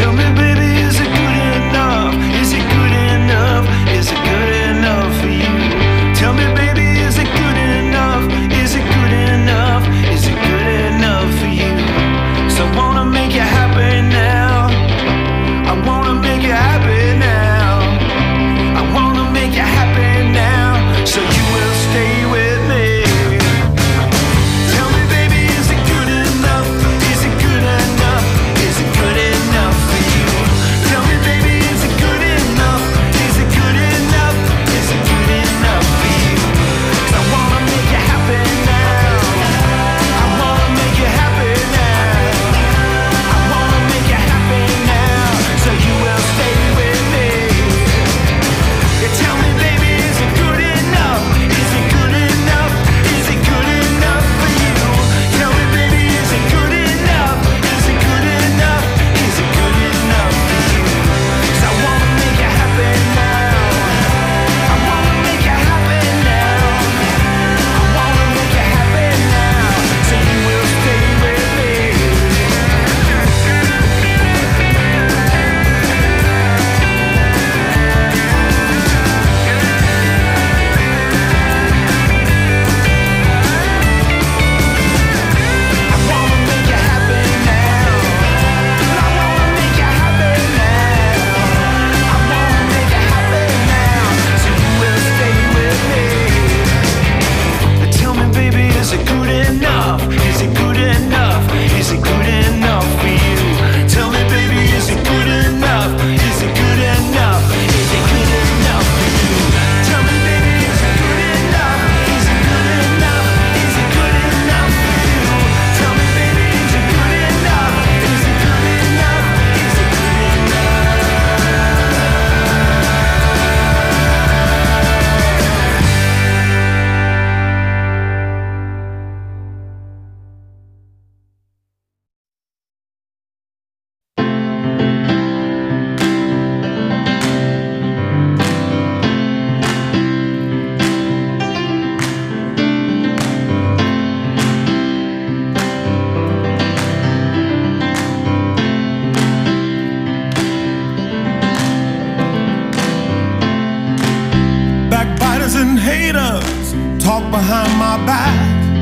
talk behind my back,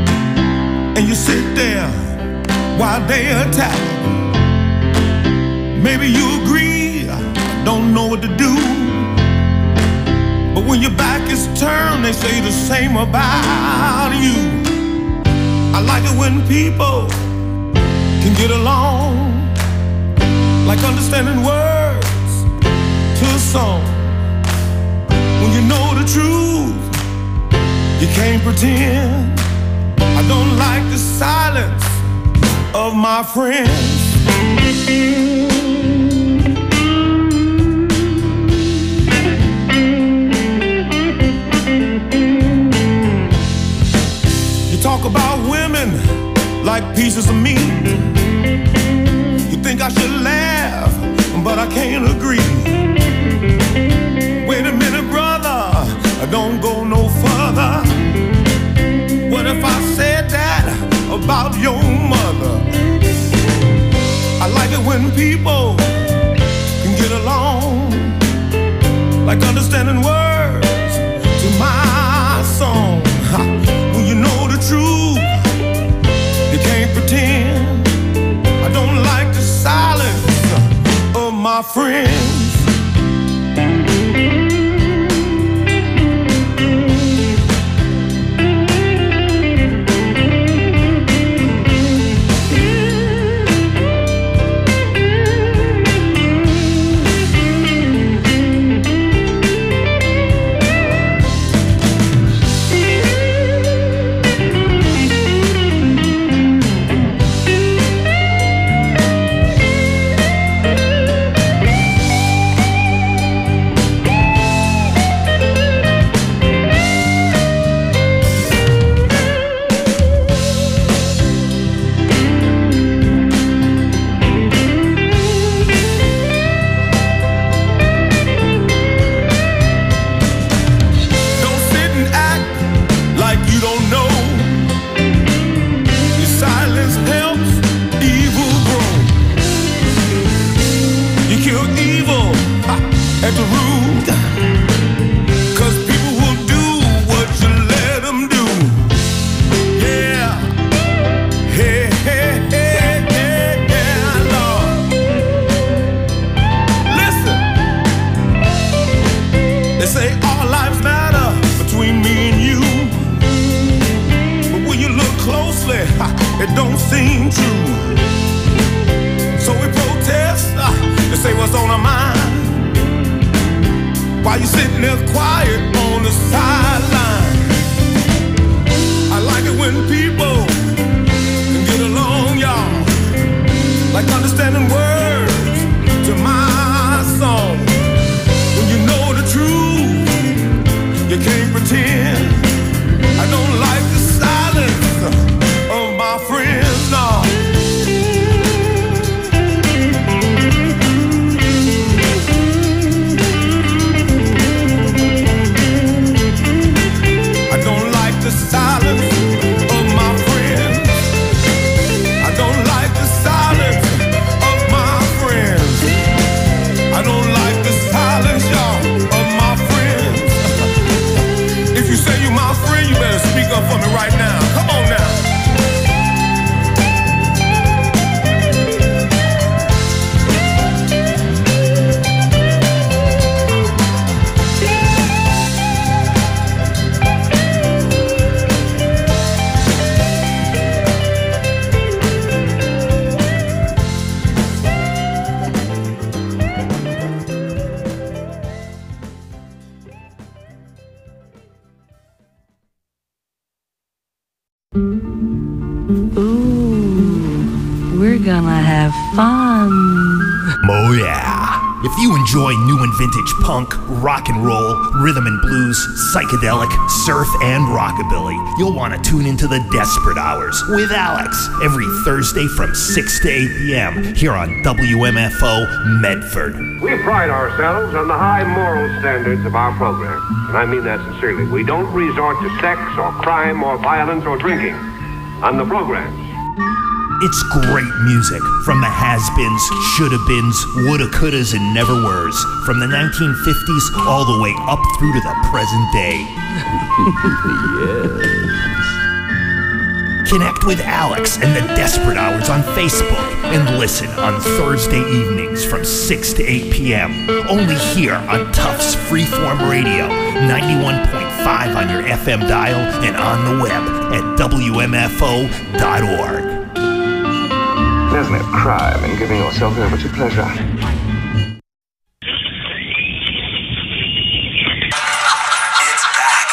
and you sit there while they attack. Maybe you agree, I don't know what to do, but when your back is turned, they say the same about you. I like it when people can get along, like understanding words to a song. When you know the truth, you can't pretend. I don't like the silence of my friends. You talk about women like pieces of meat. You think I should laugh, but I can't agree. Wait a minute, brother, don't go no further. What if I said that about your mother? I like it when people can get along, like understanding words to my song. When you know the truth, you can't pretend. I don't like the silence of my friends. it don't seem true. So we protest and say what's on our mind, while you sitting there quiet on the sideline. I like it when people can get along, y'all, like understanding words to my song. When you know the truth, you can't pretend. I don't like the silence of my friends, no. I don't like the silence of my friends. I don't like the silence of my friends. I don't like the silence, y'all, of my friends. If you say you're my friend, you better speak up for me right now. Come on now. We're gonna have fun. Oh yeah. If you enjoy new and vintage punk, rock and roll, rhythm and blues, psychedelic, surf, and rockabilly, you'll want to tune into the Desperate Hours with Alex every Thursday from 6 to 8 p.m. here on WMFO Medford. We pride ourselves on the high moral standards of our program, and I mean that sincerely. We don't resort to sex or crime or violence or drinking on the programs. It's great music from the has-beens, shoulda-beens, woulda, couldas, and never-weres, from the 1950s all the way up through to the present day. Yes. Connect with Alex and the Desperate Hours on Facebook and listen on Thursday evenings from 6 to 8 p.m. Only here on Tufts Freeform Radio, 91.5 on your FM dial and on the web at WMFO.org. There's no crime in giving yourself over to pleasure. It's back.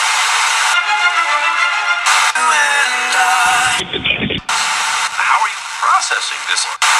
How are you processing this?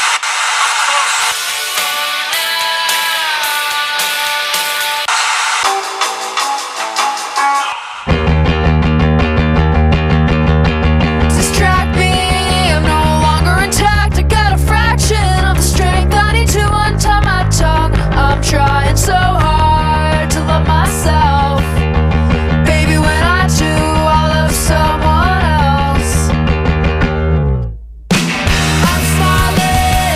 Trying so hard to love myself. Baby, when I do, I love someone else. I'm smiling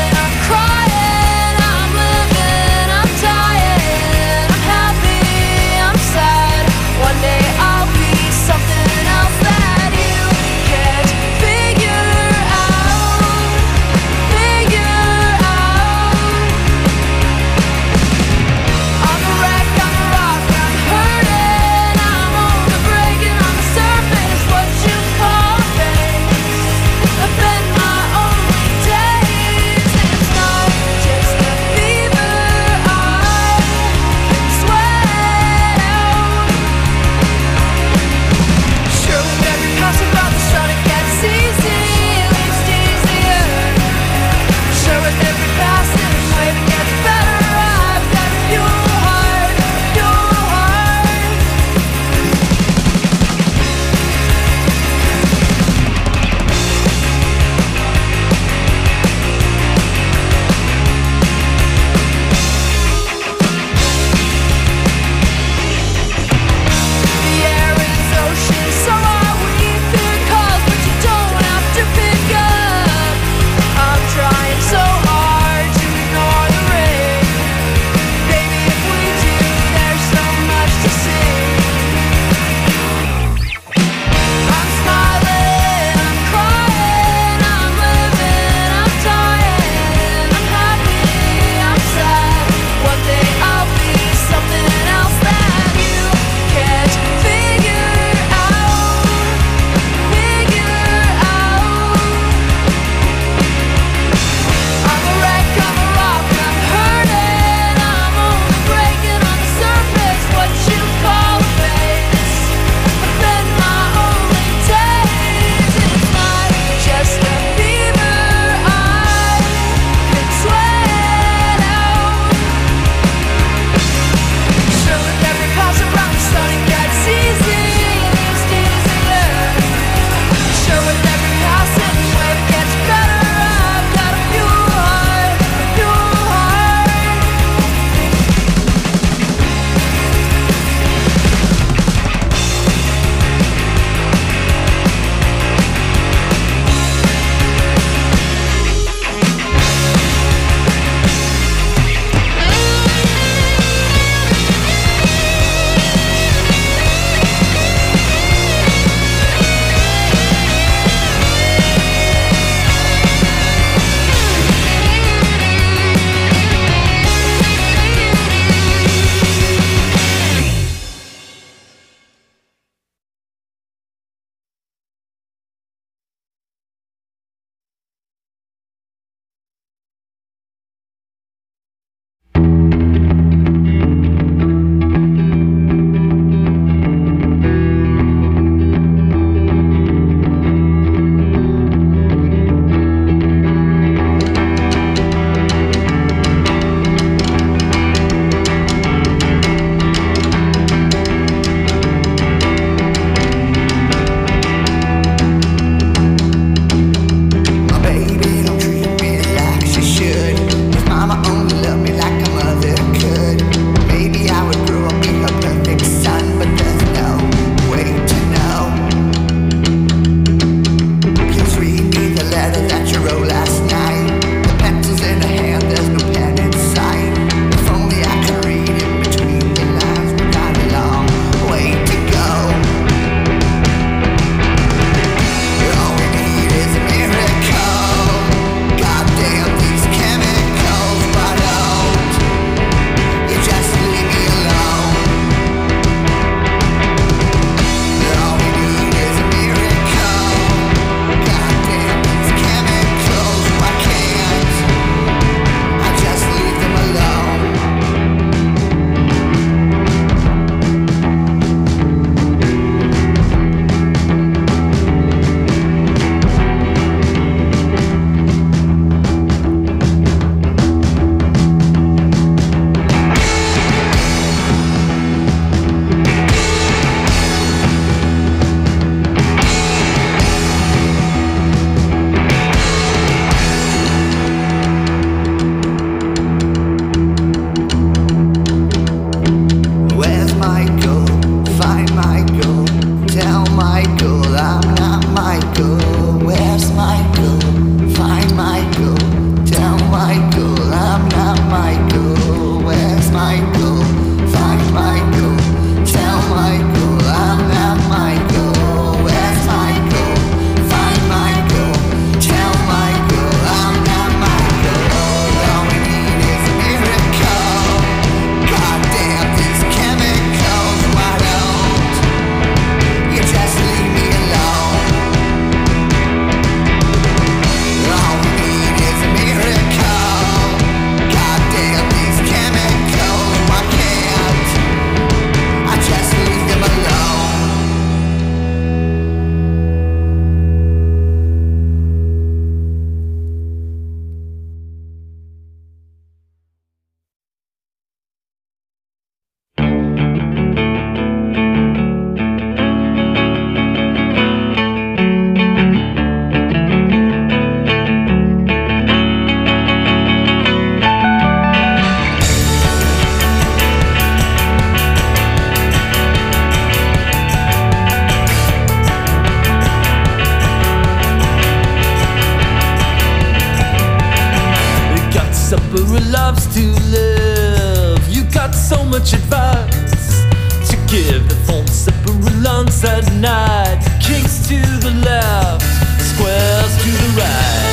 much advice to give. The phone separate lines at night. Kicks to the left, squares to the right.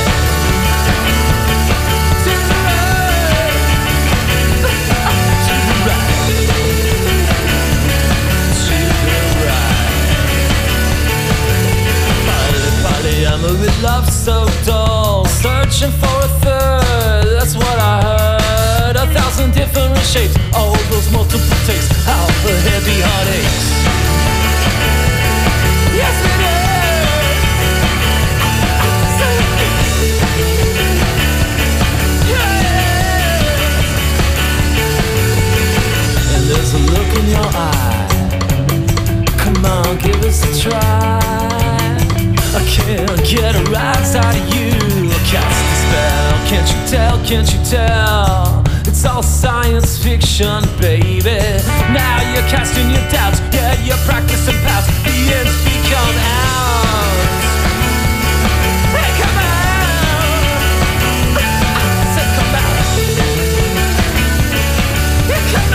To the right. To the right. To the right. Polyamory love so dull. Searching for a third, that's what I heard. 1,000 different shapes, all those multiple takes. How the heavy heartaches. Yes it is. Yeah. And there's a look in your eye. Come on, give us a try. I can't get a rise out of you. Cast a spell, can't you tell, can't you tell? It's all science fiction, baby. Now you're casting your doubts, yeah, you're practicing past. The ends become ours. Hey, come out. I said come out. Yeah, come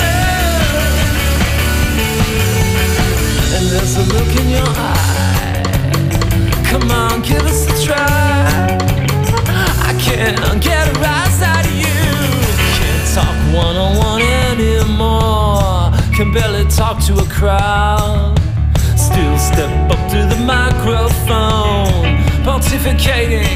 out. And there's a look in your eye. Come on, give us a try. I can't get a rise out of you. Can't talk one-on-one anymore. Can barely talk to a crowd. Still step up to the microphone, pontificating.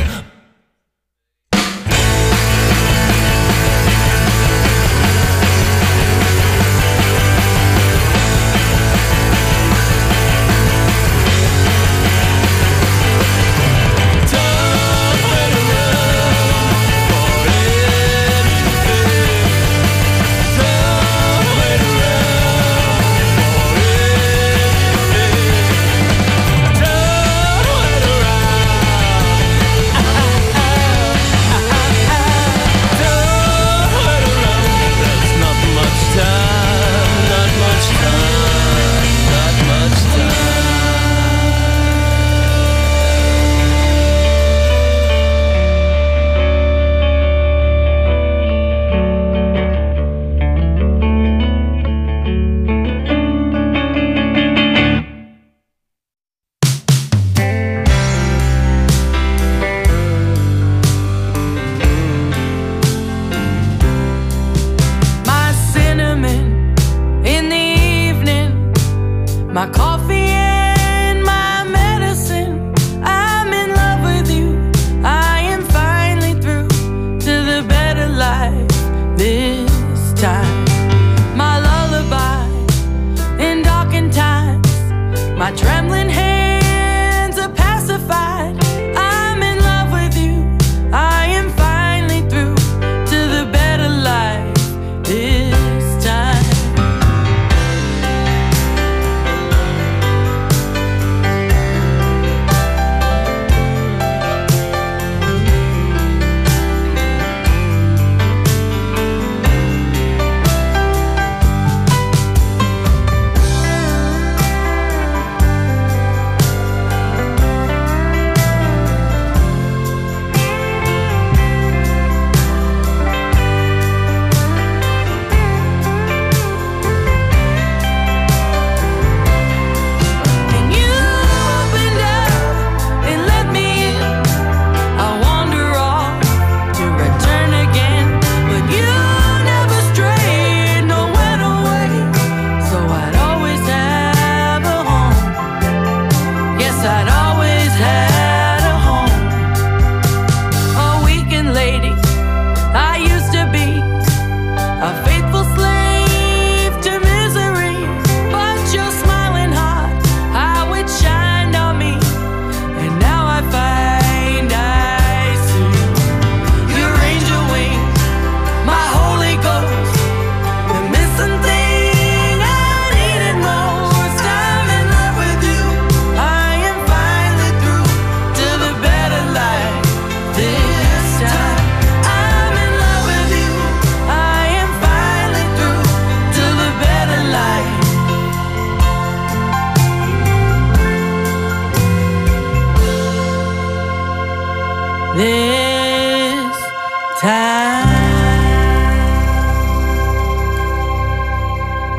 My coffee and my medicine. I'm in love with you. I am finally through to the better life this time. My lullaby in darkened times. My trembling hands are pacified. I'm in love with you. I am finally through to the better life this time. This time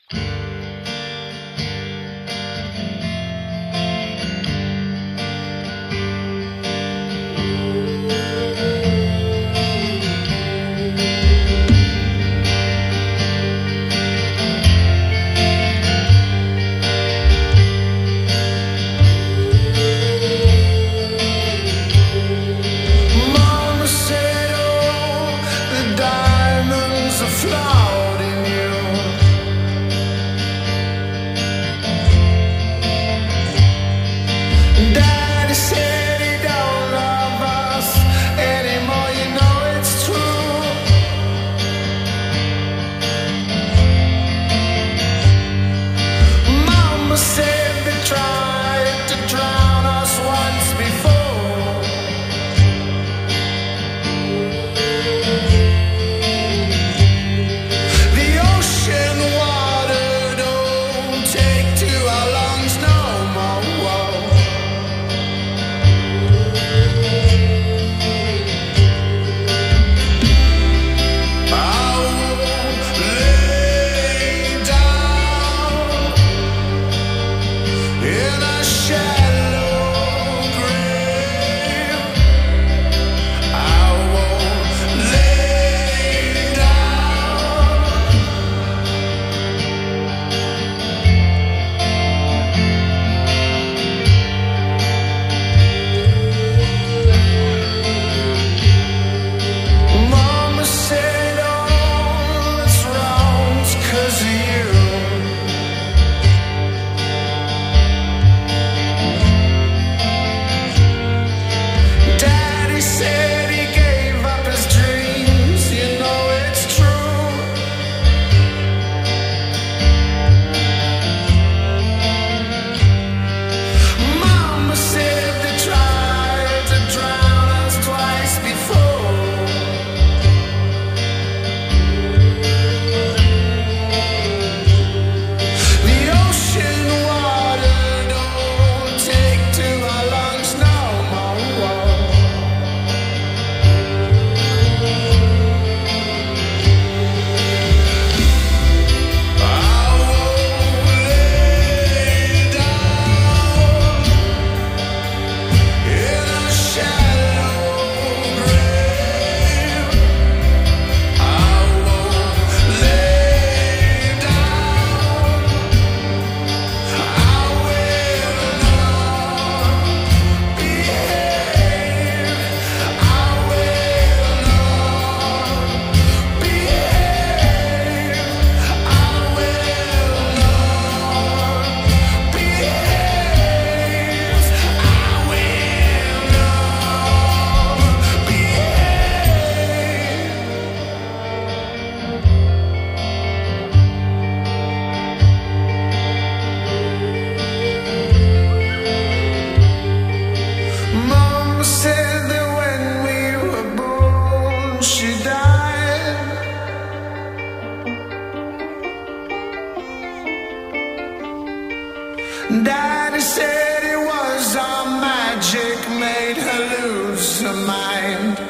Daddy said it was our magic made her lose her mind.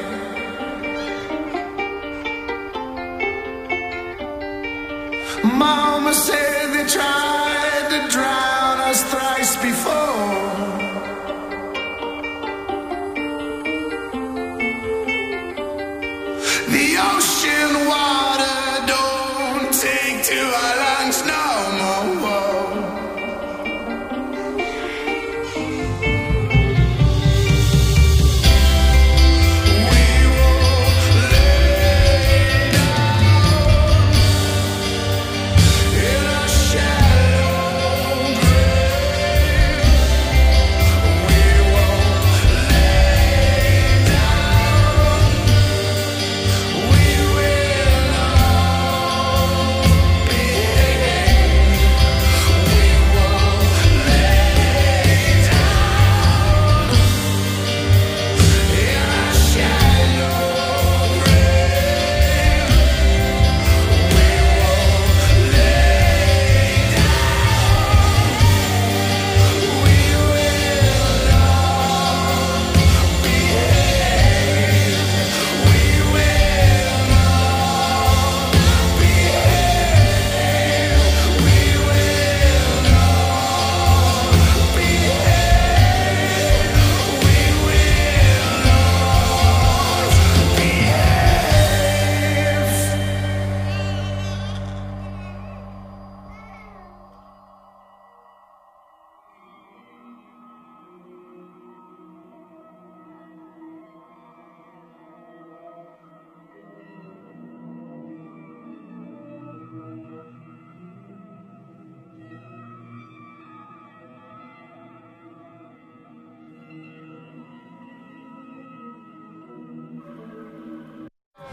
Mama said they tried to drown us thrice before. The ocean water don't take to our lungs no more.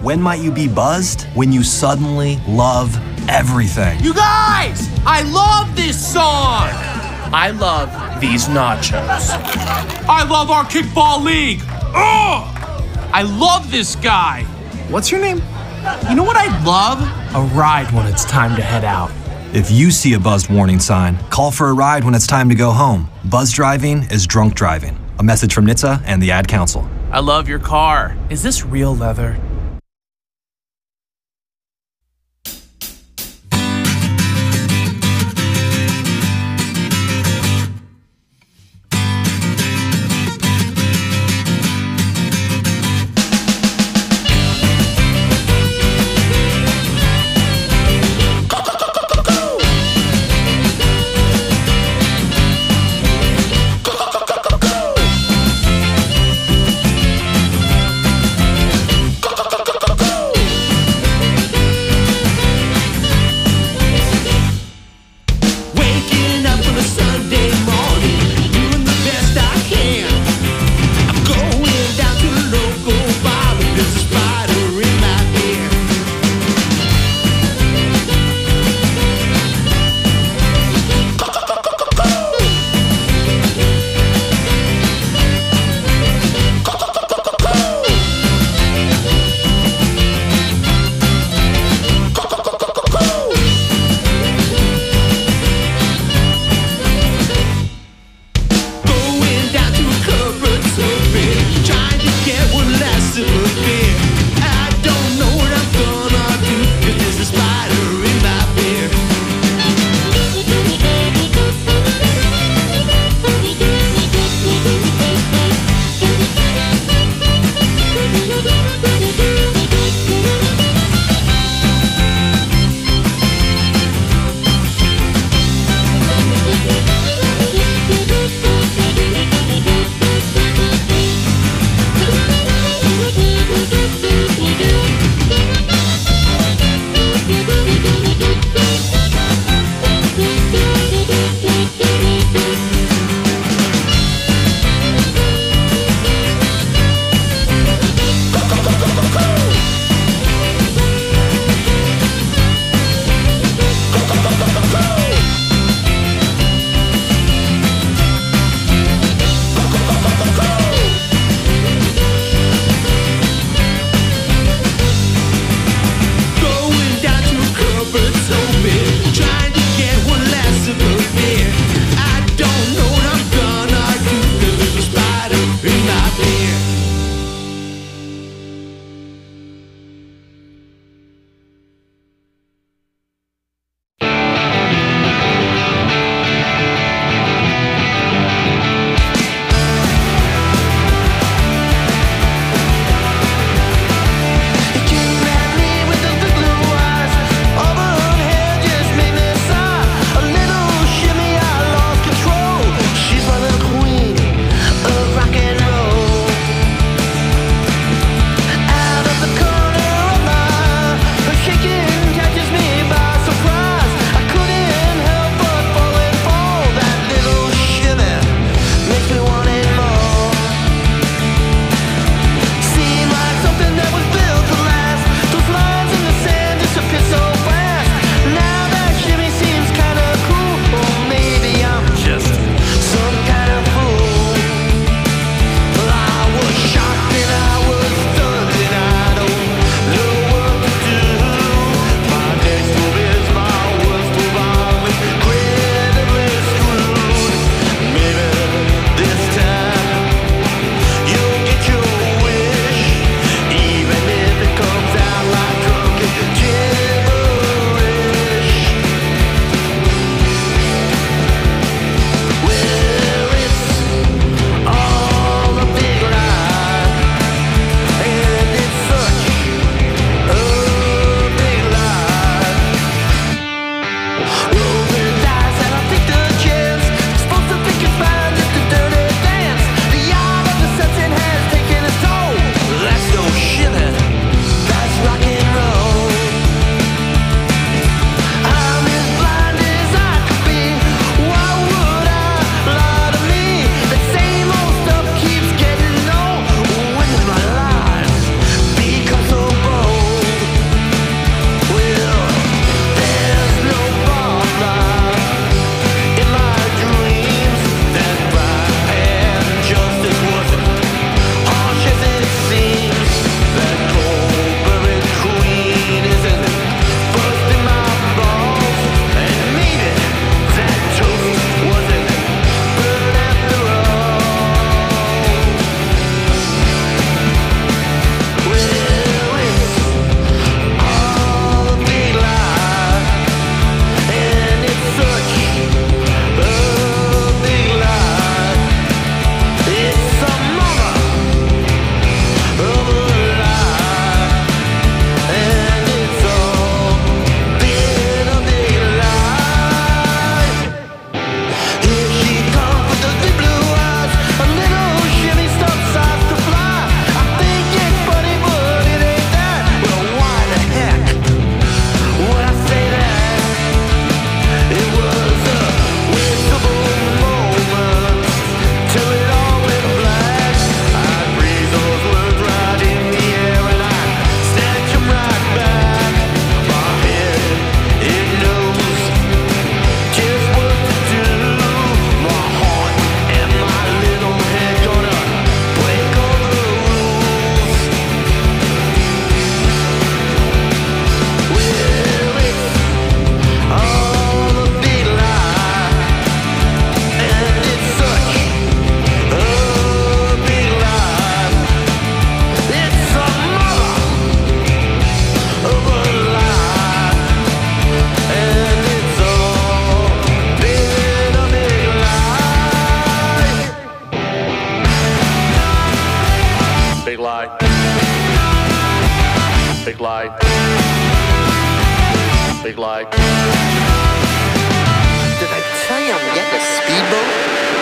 When might you be buzzed? When you suddenly love everything. You guys! I love this song! I love these nachos. I love our kickball league. Ugh! I love this guy. What's your name? You know what I'd love? A ride when it's time to head out. If you see a buzzed warning sign, call for a ride when it's time to go home. Buzz driving is drunk driving. A message from NHTSA and the Ad Council. I love your car. Is this real leather? big like. Did I tell you I'm getting a speedboat?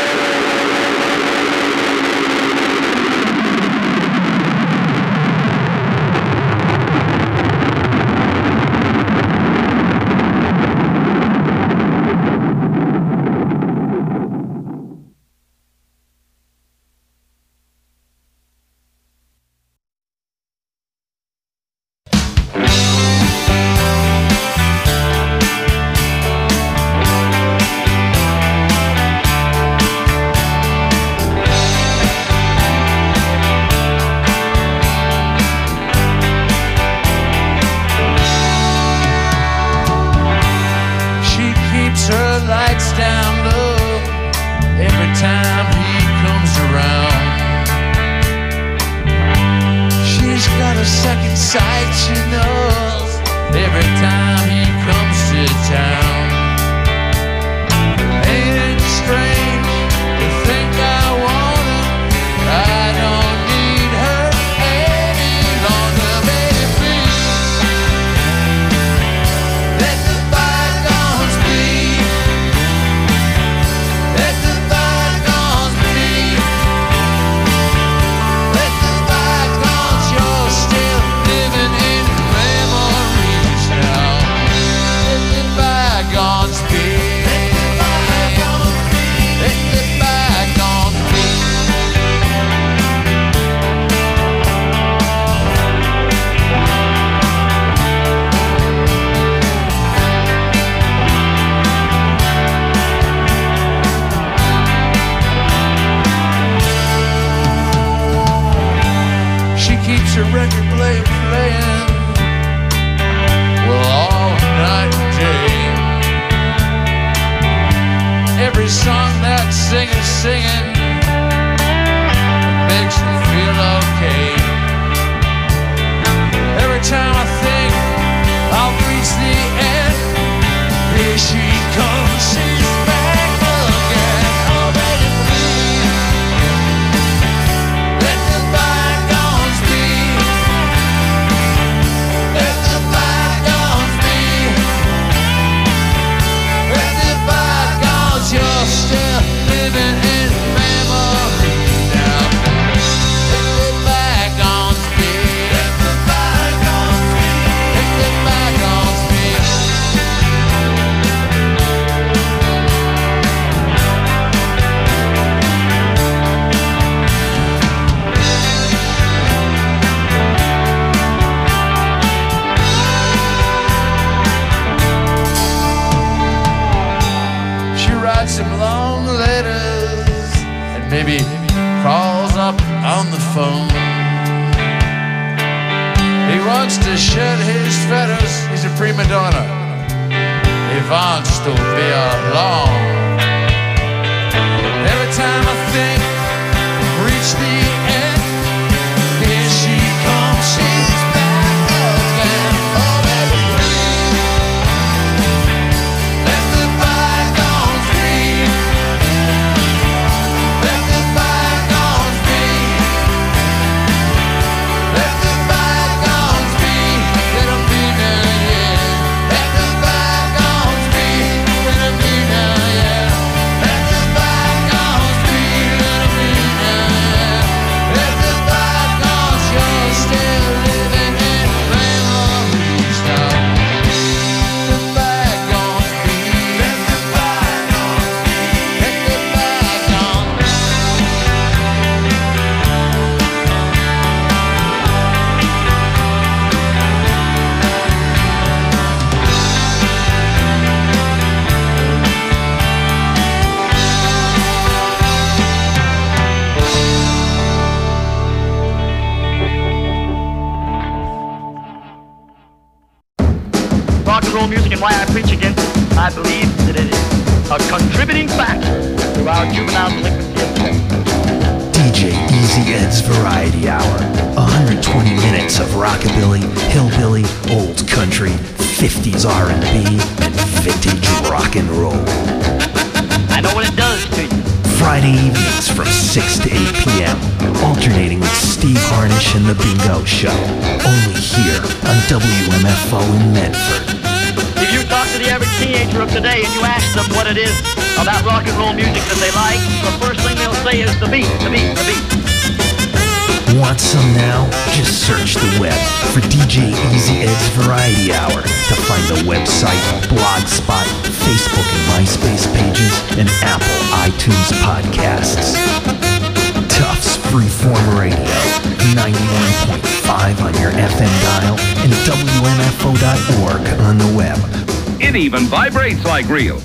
Music and why I preach against it. I believe that it is a contributing factor to our juvenile delinquency of today. DJ Easy Ed's Variety Hour. 120 minutes of rockabilly, hillbilly, old country, 50s R&B, and vintage rock and roll. I know what it does to you. Friday evenings from 6 to 8 p.m. Alternating with Steve Harnish and The Bingo Show. Only here on WMFO in Medford. If you to the average teenager of today and you ask them what it is about rock and roll music that they like, the first thing they'll say is the beat, the beat, the beat. Want some now? Just search the web for DJ Easy Ed's Variety Hour to find the website, Blogspot, Facebook and MySpace pages, and Apple iTunes podcasts. Tufts Freeform Radio, 91.5 on your FM dial and WMFO.org on the web. It even vibrates like real.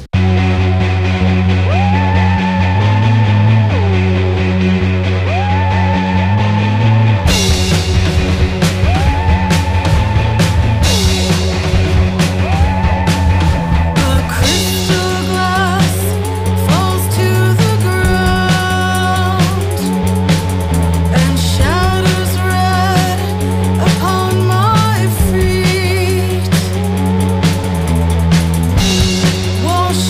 Wash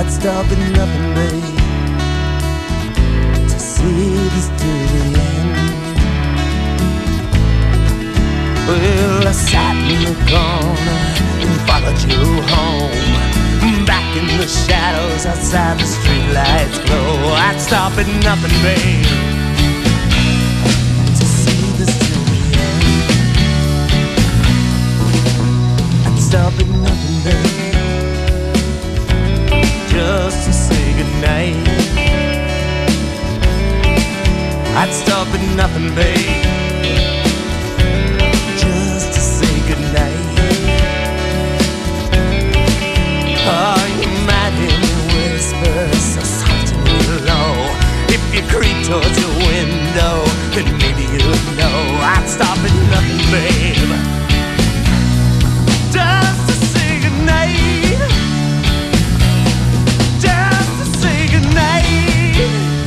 I'd stop at nothing, babe, to see this to the end. Well, I sat in the corner and followed you home, back in the shadows outside the streetlights glow. I'd stop at nothing, babe, to see this to the end. I'd stop at nothing, babe, just to say goodnight. I'd stop at nothing, babe, just to say goodnight. Oh, you might hear me whisper so soft and low. If you creep towards your window, then maybe you'd know. I'd stop at nothing, babe, just to say goodnight. Just to say goodnight.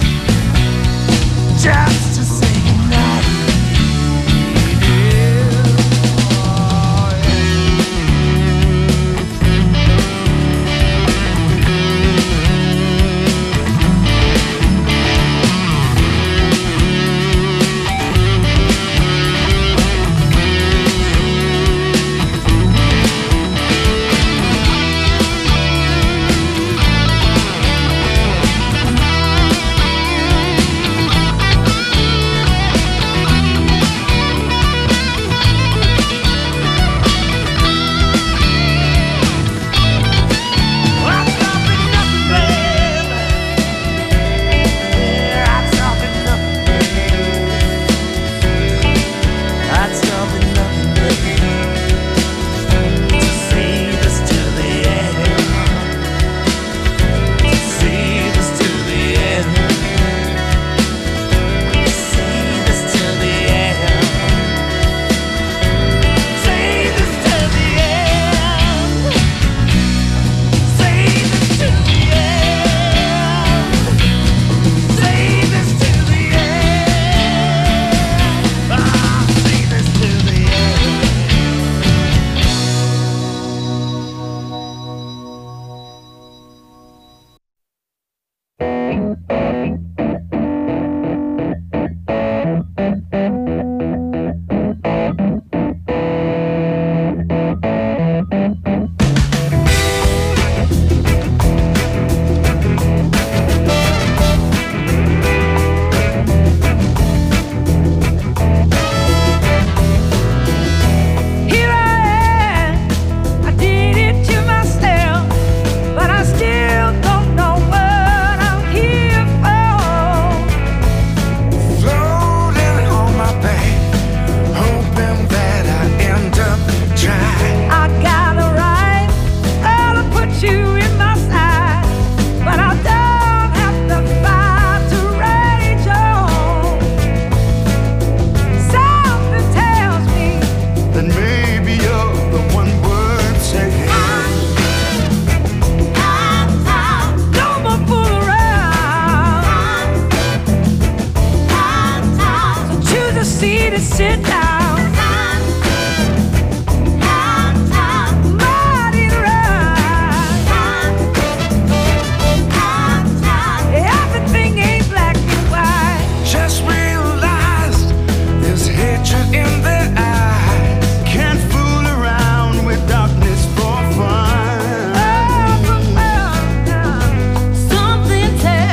Just to say goodnight.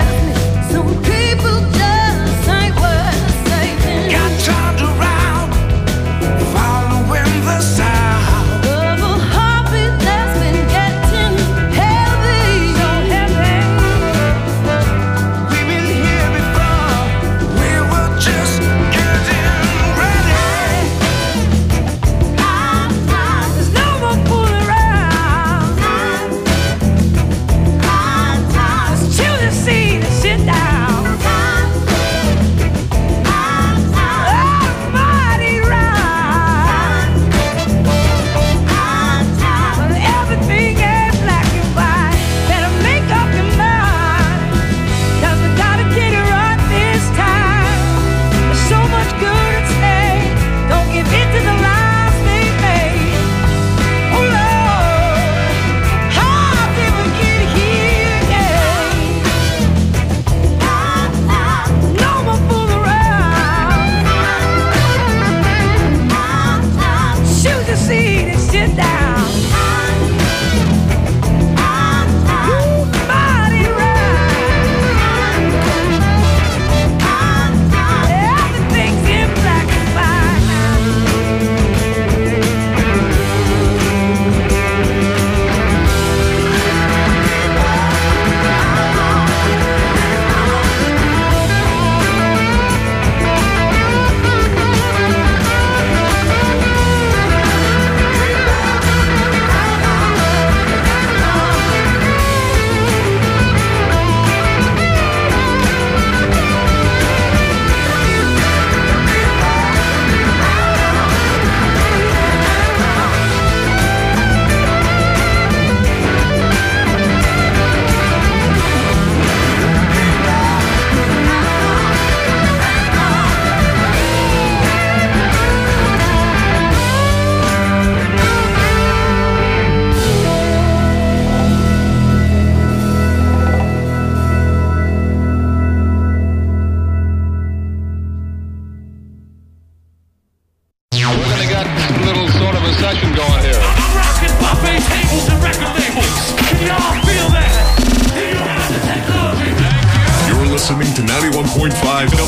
Got turned around 101.5